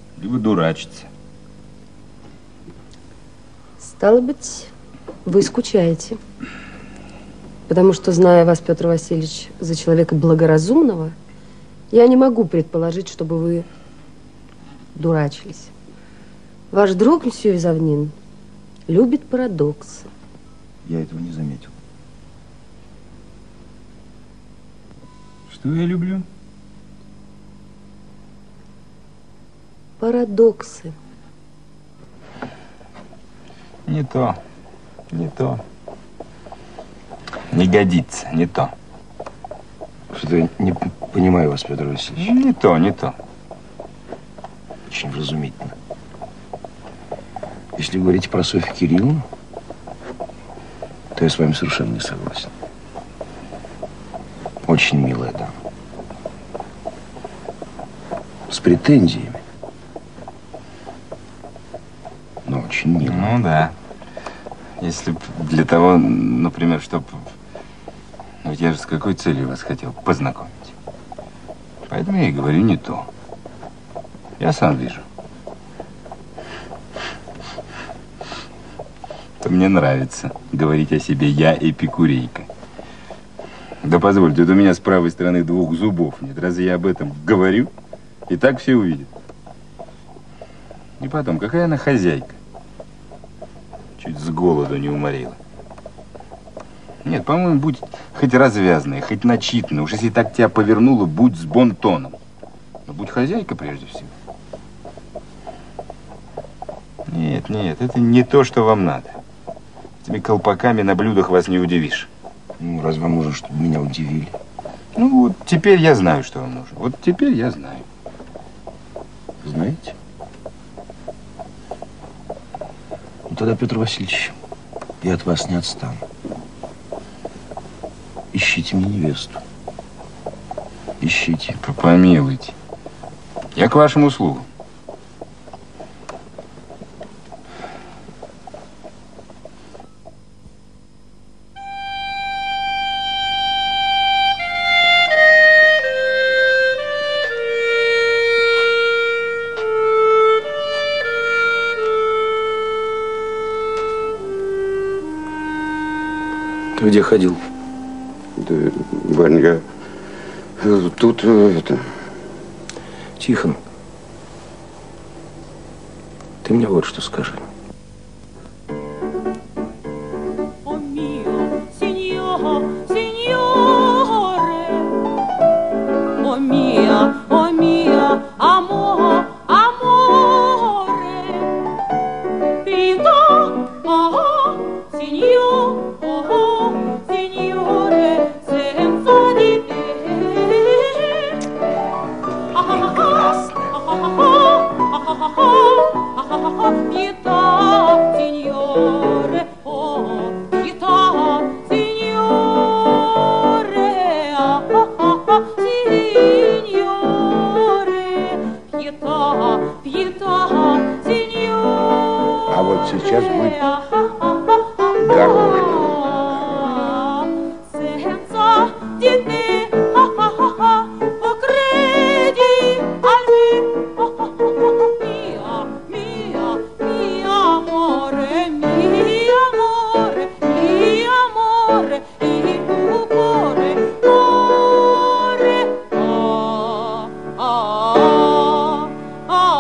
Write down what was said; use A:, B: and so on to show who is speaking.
A: либо дурачиться.
B: Стало быть, вы скучаете. Потому что, зная вас, Петр Васильевич, за человека благоразумного, я не могу предположить, чтобы вы дурачились. Ваш друг, мсье Изавнин, любит парадоксы.
A: Я этого не заметил. Что я люблю?
B: Парадоксы.
A: Не то, не то. Не годится, не то.
C: Что-то я не понимаю вас, Петр Васильевич.
A: Не то, не то.
C: Очень вразумительно. Если говорить про Софью Кирилловну, то я с вами совершенно не согласен. Очень милая дама. С претензиями. Но очень милая.
A: Ну да. Если б для того, например, чтобы... Ну, я же с какой целью вас хотел познакомить. Поэтому я и говорю не то. Я сам вижу. То мне нравится говорить о себе я эпикурейка. Да позвольте, вот у меня с правой стороны 2 зубов нет. Разве я об этом говорю? И так все увидят. И потом, какая она хозяйка? Чуть с голоду не уморила. Нет, по-моему, будь хоть развязная, хоть начитанная. Уж если так тебя повернуло, будь с бон-тоном. Но будь хозяйка прежде всего. Нет, нет, это не то, что вам надо. Этими колпаками на блюдах вас не удивишь.
C: Ну, разве вам нужно, чтобы меня удивили?
A: Ну вот, теперь я знаю, что вам нужно. Вот теперь я знаю.
C: Знаете? Ну, тогда, Петр Васильевич, я от вас не отстану. Ищите мне невесту. Ищите.
A: Помилуйте. Я к вашим услугам.
C: Ты где ходил?
D: Да, Вань, я тут это...
C: Тихон, ты мне вот что скажи.
D: А вот сейчас будет